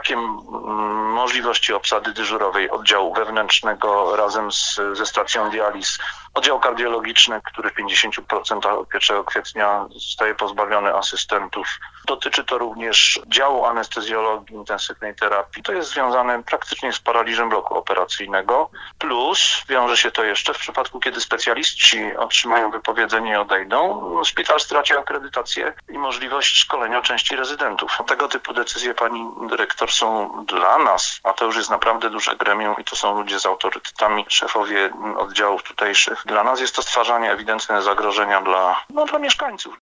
brakiem możliwości obsady dyżurowej oddziału wewnętrznego razem ze stacją dializ, oddział kardiologiczny, który w 50% 1 kwietnia zostaje pozbawiony asystentów. Dotyczy to również działu anestezjologii, intensywnej terapii. To jest związane praktycznie z paraliżem bloku operacyjnego. Plus wiąże się to jeszcze w przypadku, kiedy specjaliści otrzymają wypowiedzenie i odejdą, szpital straci akredytację i możliwość szkolenia części rezydentów. Tego typu decyzje, pani dyrektor, są dla nas, a to już jest naprawdę duże gremium i to są ludzie z autorytetami, szefowie oddziałów tutejszych. Dla nas jest to stwarzanie ewidentnego zagrożenia dla mieszkańców.